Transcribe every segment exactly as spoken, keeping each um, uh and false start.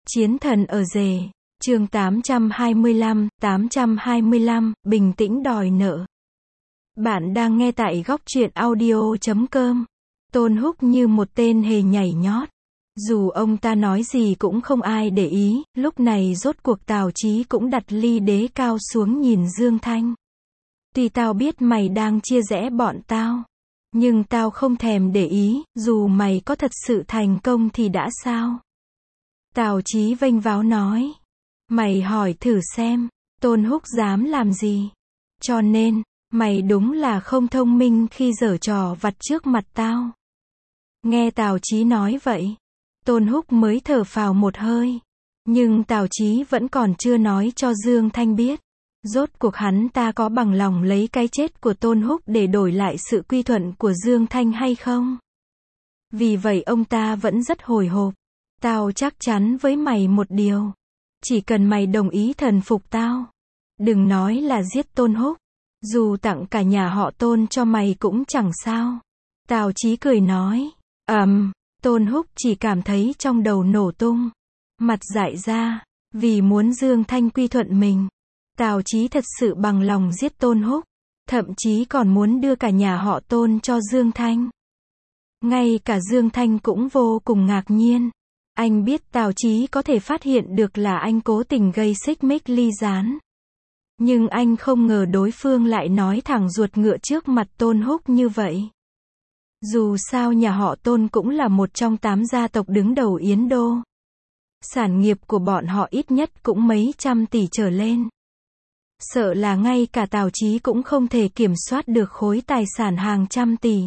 Chiến thần ở rể, chương tám trăm hai mươi lăm, tám trăm hai mươi lăm, bình tĩnh đòi nợ. Bạn đang nghe tại góc truyện audio chấm com. Tôn Húc như một tên hề nhảy nhót. Dù ông ta nói gì cũng không ai để ý, lúc này rốt cuộc Tào Chí cũng đặt ly đế cao xuống nhìn Dương Thanh. Tuy tao biết mày đang chia rẽ bọn tao, nhưng tao không thèm để ý, dù mày có thật sự thành công thì đã sao? Tào Chí vênh váo nói. Mày hỏi thử xem, Tôn Húc dám làm gì? Cho nên, mày đúng là không thông minh khi giở trò vặt trước mặt tao. Nghe Tào Chí nói vậy, Tôn Húc mới thở phào một hơi. Nhưng Tào Chí vẫn còn chưa nói cho Dương Thanh biết. Rốt cuộc hắn ta có bằng lòng lấy cái chết của Tôn Húc để đổi lại sự quy thuận của Dương Thanh hay không? Vì vậy ông ta vẫn rất hồi hộp. Tao chắc chắn với mày một điều. Chỉ cần mày đồng ý thần phục tao. Đừng nói là giết Tôn Húc. Dù tặng cả nhà họ Tôn cho mày cũng chẳng sao. Tào Chí cười nói. Ầm, um, Tôn Húc chỉ cảm thấy trong đầu nổ tung. Mặt dại ra. Vì muốn Dương Thanh quy thuận mình, Tào Chí thật sự bằng lòng giết Tôn Húc. Thậm chí còn muốn đưa cả nhà họ Tôn cho Dương Thanh. Ngay cả Dương Thanh cũng vô cùng ngạc nhiên. Anh biết Tào Chí có thể phát hiện được là anh cố tình gây xích mích ly gián. Nhưng anh không ngờ đối phương lại nói thẳng ruột ngựa trước mặt Tôn Húc như vậy. Dù sao nhà họ Tôn cũng là một trong tám gia tộc đứng đầu Yến Đô. Sản nghiệp của bọn họ ít nhất cũng mấy trăm tỷ trở lên. Sợ là ngay cả Tào Chí cũng không thể kiểm soát được khối tài sản hàng trăm tỷ.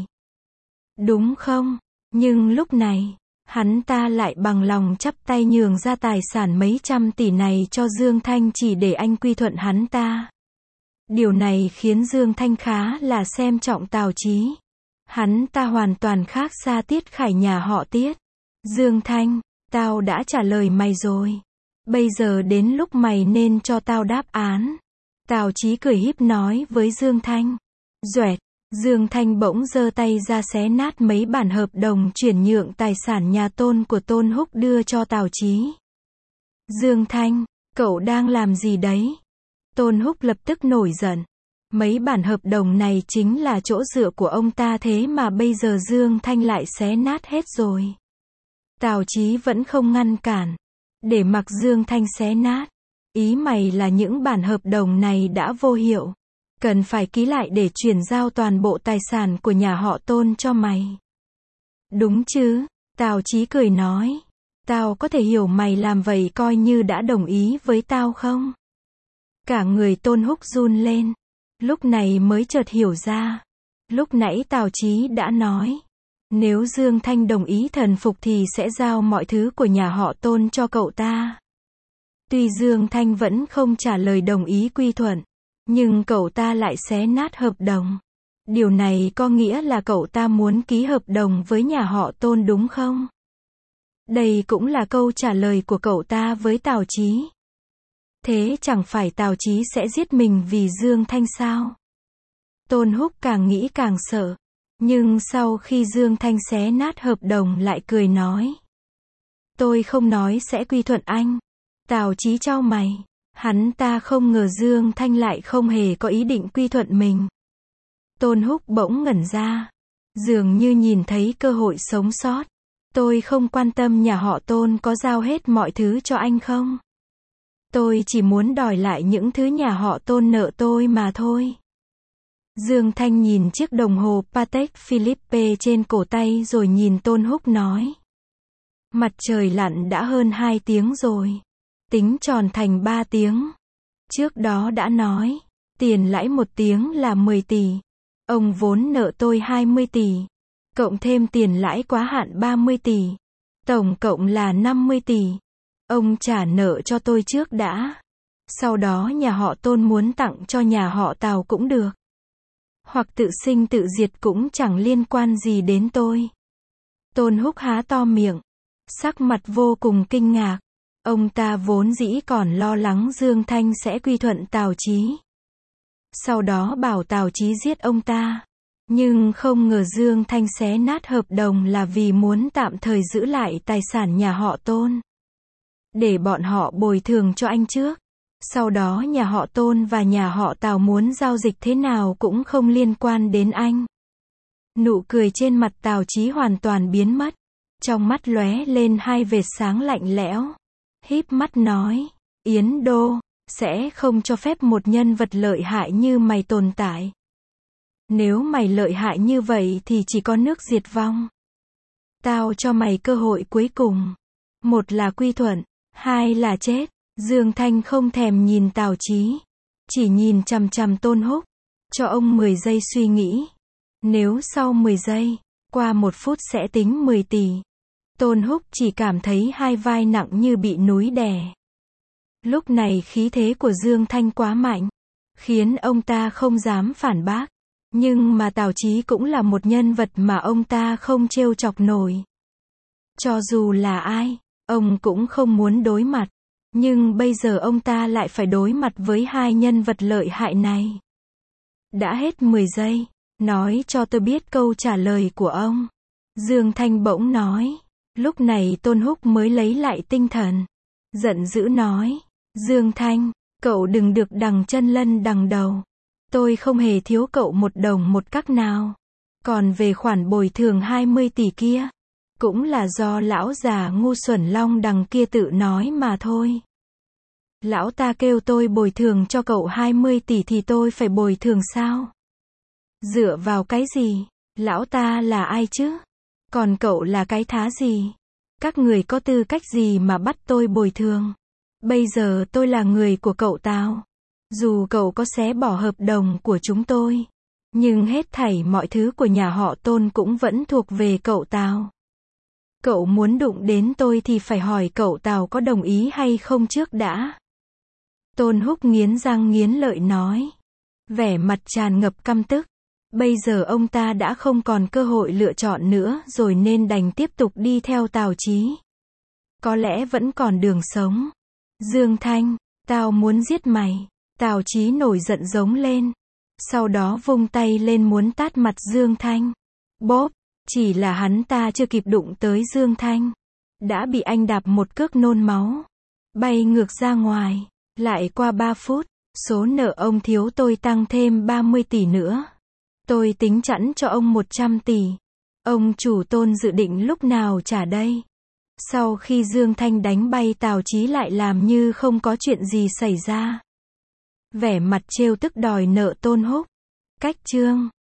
Đúng không? Nhưng lúc này, hắn ta lại bằng lòng chắp tay nhường ra tài sản mấy trăm tỷ này cho Dương Thanh chỉ để anh quy thuận hắn ta. Điều này khiến Dương Thanh khá là xem trọng Tào Chí. Hắn ta hoàn toàn khác xa Tiết Khải nhà họ Tiết. Dương Thanh, tao đã trả lời mày rồi. Bây giờ đến lúc mày nên cho tao đáp án. Tào Chí cười híp nói với Dương Thanh. Duệt. Dương Thanh bỗng giơ tay ra xé nát mấy bản hợp đồng chuyển nhượng tài sản nhà Tôn của Tôn Húc đưa cho Tào Chí. Dương Thanh, cậu đang làm gì đấy? Tôn Húc lập tức nổi giận. Mấy bản hợp đồng này chính là chỗ dựa của ông ta, thế mà bây giờ Dương Thanh lại xé nát hết rồi. Tào Chí vẫn không ngăn cản. Để mặc Dương Thanh xé nát. Ý mày là những bản hợp đồng này đã vô hiệu. Cần phải ký lại để chuyển giao toàn bộ tài sản của nhà họ Tôn cho mày. Đúng chứ? Tào Chí cười nói. Tao có thể hiểu mày làm vậy coi như đã đồng ý với tao không? Cả người Tôn Húc run lên. Lúc này mới chợt hiểu ra. Lúc nãy Tào Chí đã nói. Nếu Dương Thanh đồng ý thần phục thì sẽ giao mọi thứ của nhà họ Tôn cho cậu ta. Tuy Dương Thanh vẫn không trả lời đồng ý quy thuận. Nhưng cậu ta lại xé nát hợp đồng. Điều này có nghĩa là cậu ta muốn ký hợp đồng với nhà họ Tôn đúng không? Đây cũng là câu trả lời của cậu ta với Tào Chí. Thế chẳng phải Tào Chí sẽ giết mình vì Dương Thanh sao? Tôn Húc càng nghĩ càng sợ. Nhưng sau khi Dương Thanh xé nát hợp đồng lại cười nói. Tôi không nói sẽ quy thuận anh. Tào Chí chau mày. Hắn ta không ngờ Dương Thanh lại không hề có ý định quy thuận mình. Tôn Húc bỗng ngẩn ra. Dường như nhìn thấy cơ hội sống sót. Tôi không quan tâm nhà họ Tôn có giao hết mọi thứ cho anh không. Tôi chỉ muốn đòi lại những thứ nhà họ Tôn nợ tôi mà thôi. Dương Thanh nhìn chiếc đồng hồ Patek Philippe trên cổ tay rồi nhìn Tôn Húc nói. Mặt trời lặn đã hơn hai tiếng rồi. Tính tròn thành ba tiếng. Trước đó đã nói, tiền lãi một tiếng là mười tỷ. Ông vốn nợ tôi hai mươi tỷ. Cộng thêm tiền lãi quá hạn ba mươi tỷ. Tổng cộng là năm mươi tỷ. Ông trả nợ cho tôi trước đã. Sau đó nhà họ Tôn muốn tặng cho nhà họ Tào cũng được. Hoặc tự sinh tự diệt cũng chẳng liên quan gì đến tôi. Tôn Húc há to miệng. Sắc mặt vô cùng kinh ngạc. Ông ta vốn dĩ còn lo lắng Dương Thanh sẽ quy thuận Tào Chí. Sau đó bảo Tào Chí giết ông ta. Nhưng không ngờ Dương Thanh xé nát hợp đồng là vì muốn tạm thời giữ lại tài sản nhà họ Tôn. để bọn họ bồi thường cho anh trước. Sau đó nhà họ Tôn và nhà họ Tào muốn giao dịch thế nào cũng không liên quan đến anh. Nụ cười trên mặt Tào Chí hoàn toàn biến mất. Trong mắt lóe lên hai vệt sáng lạnh lẽo. Híp mắt nói, Yến Đô, sẽ không cho phép một nhân vật lợi hại như mày tồn tại. Nếu mày lợi hại như vậy thì chỉ có nước diệt vong. Tao cho mày cơ hội cuối cùng. Một là quy thuận, hai là chết. Dương Thanh không thèm nhìn Tào Chí, chỉ nhìn chằm chằm Tôn Húc, cho ông mười giây suy nghĩ. Nếu sau mười giây, qua một phút sẽ tính mười tỷ. Tôn Húc chỉ cảm thấy hai vai nặng như bị núi đè. Lúc này khí thế của Dương Thanh quá mạnh, khiến ông ta không dám phản bác. Nhưng mà Tào Chí cũng là một nhân vật mà ông ta không trêu chọc nổi. Cho dù là ai, ông cũng không muốn đối mặt. Nhưng bây giờ ông ta lại phải đối mặt với hai nhân vật lợi hại này. Đã hết mười giây, nói cho tôi biết câu trả lời của ông. Dương Thanh bỗng nói. Lúc này Tôn Húc mới lấy lại tinh thần. Giận dữ nói. Dương Thanh, cậu đừng được đằng chân lân đằng đầu. Tôi không hề thiếu cậu một đồng một cắc nào. Còn về khoản bồi thường hai mươi tỷ kia, cũng là do lão già ngu xuẩn long đằng kia tự nói mà thôi. Lão ta kêu tôi bồi thường cho cậu hai mươi tỷ thì tôi phải bồi thường sao? Dựa vào cái gì? Lão ta là ai chứ? Còn cậu là cái thá gì? Các người có tư cách gì mà bắt tôi bồi thường? Bây giờ tôi là người của cậu Tào. Dù cậu có xé bỏ hợp đồng của chúng tôi, nhưng hết thảy mọi thứ của nhà họ Tôn cũng vẫn thuộc về cậu Tào. Cậu muốn đụng đến tôi thì phải hỏi cậu Tào có đồng ý hay không trước đã. Tôn Húc nghiến răng nghiến lợi nói. Vẻ mặt tràn ngập căm tức. Bây giờ ông ta đã không còn cơ hội lựa chọn nữa rồi nên đành tiếp tục đi theo Tào Chí. Có lẽ vẫn còn đường sống. Dương Thanh, tao muốn giết mày. Tào Chí nổi giận giống lên. Sau đó vung tay lên muốn tát mặt Dương Thanh. Bóp, chỉ là hắn ta chưa kịp đụng tới Dương Thanh, đã bị anh đạp một cước nôn máu. Bay ngược ra ngoài. Lại qua ba phút, số nợ ông thiếu tôi tăng thêm ba mươi tỷ nữa. Tôi tính chẵn cho ông một trăm tỷ. Ông chủ Tôn dự định lúc nào trả đây? Sau khi Dương Thanh đánh bay Tào Chí lại làm như không có chuyện gì xảy ra. Vẻ mặt trêu tức đòi nợ Tôn Húc. Cách chương